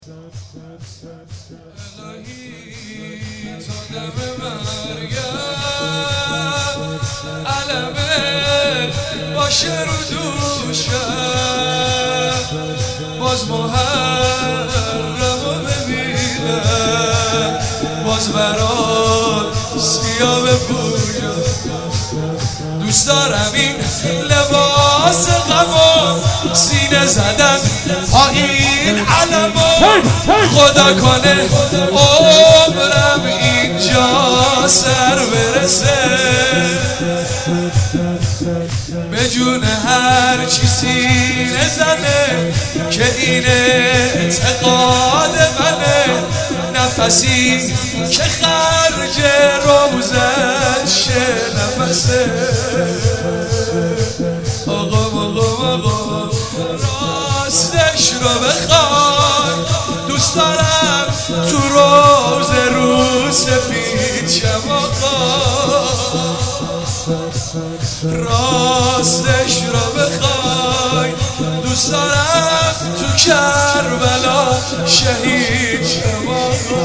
الهی تا دم مرگم علمه باشه رو دوشم باز محرمو ببینم باز برات سیاه بپوشم دوست دارم این لباس غمو سینه زدن با این علمو خدا کنه عمرم اینجا سر برسه به جون هر چی سینه زنه که این اعتقاد منه نفسی که خرج روزت شه نفسه آقا راستش رو بخوای دوست دارم تو روز سفید شم آقا راستش رو بخوای دوست دارم تو کربلا شهید شم آقا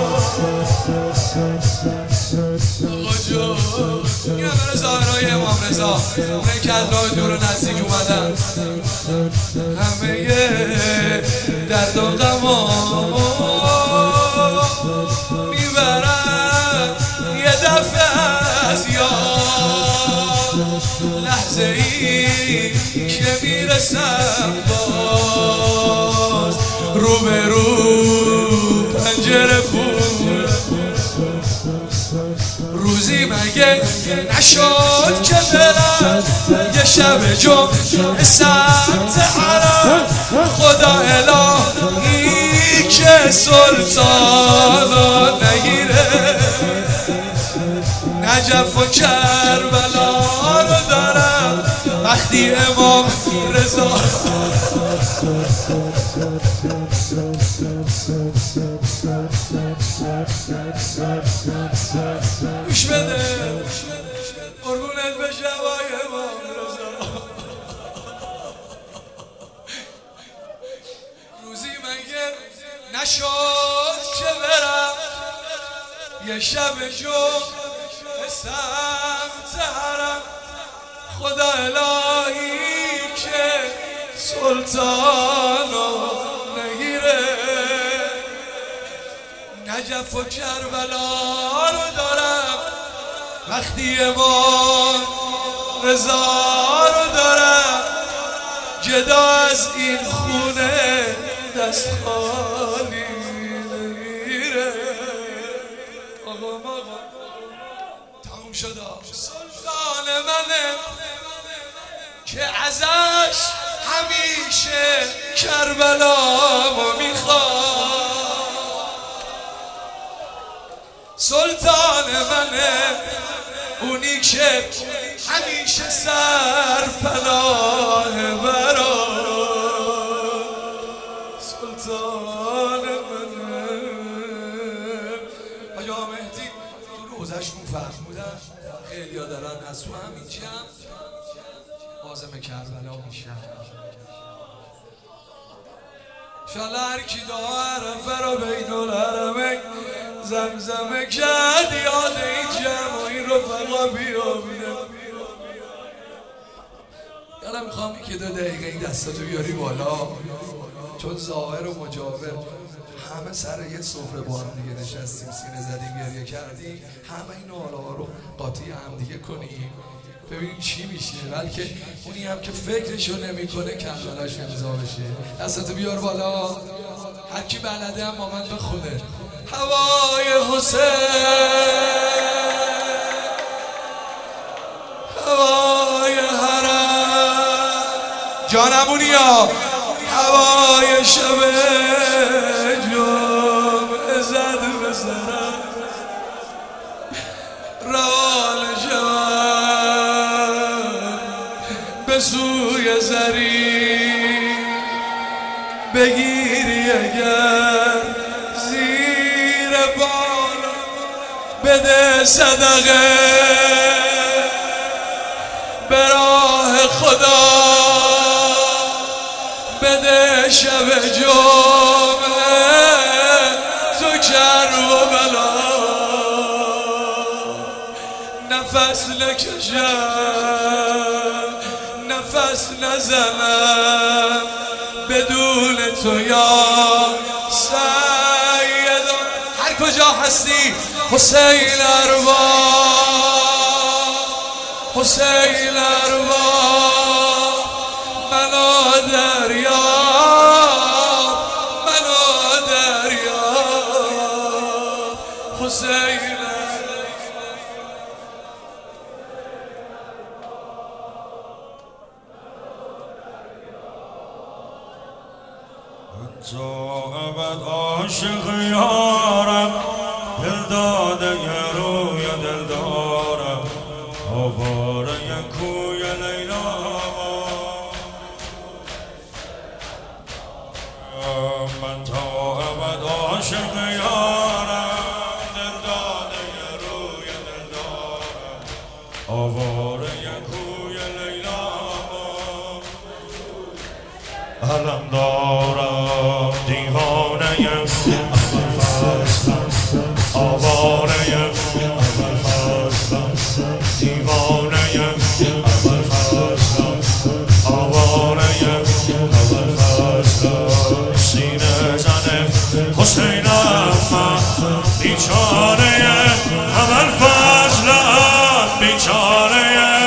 این همه ظاهرهای امام رضا اونه که از راه دور و نزدیک اومدن همه درد و غمامو میبرن یه دفعه از یاد لحظه ای که میرسم باز رو به رو پنجره بود روزی مگه نشد که برم یه شب جمعه سمت حرم خدا الهی که سلطانو نگیره نجف و کربلا رو دارم وقتی امام رضا گوش بده قربونت به شبای امام رضا روزی مگه نشد که برم یه شب جمعه سمت حرم خدا الهی که سلطانو نگیره نجف و کربلا رو دارم وقتی امام رضا رو دارم جدا از این خونه دست خالی نمیره آقا تموم شد سلطان منه که ازش همیشه کربلامو میخواد سلطان منه اونی که همیشه سر پناه برا سلطان منه حاج آقا مهدی تو روزشون فرمودن خیلی ها دارن از تو همین جمع عازم کربلا میشن انشالله هر کی دعا عرفه رو بین الحرمین زمزمه کرد یاد این جمع و این رفقا بیابیده یادم میخوام که 2 دقیقه این دستاتو بیاری بالا چون ظاهر و مجاور همه سر یه سفره با هم دیگه نشستیم سینه زدیم گریه کردیم همه این حالا رو قاطی هم دیگه کنیم ببینیم چی میشه بلکه اونی هم که فکرشو نمیکنه کربلاش امضا بشه دستاتو بیار بالا هر کی بلده هم با من بخونه هوای حسین هوای حرم جانمونی ها هوای شب جمعه زد به سرم روان شوم به سوی زری بگیری اگر زیر بال بده صدقه به راه خدا بده شب جمعه نفس نکشم نفس نزنم بدون تو یا سیدا. هر کجا هستی حسین اروا حسین اروا منو دریا منو دریا حسین تو ابد عاشق یارم دل داده روی دل دارم آواره کوی لیلا من تا ابد عاشق یارم دل داده روی دل دارم آواره کوی لیلا علم دارم دیوانه آواره اول فصلم دیوانه اول فصلم آواره اول فصلم سینه زنه حسینم من بیچاره اول فصلم بیچاره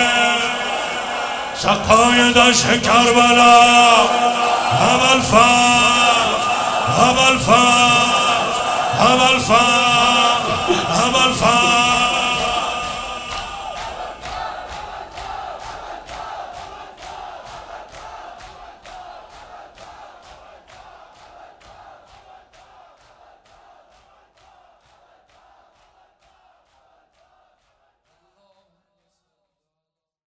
سقای دشت کربلا اول فصل اول فصل اول فصل اول فصل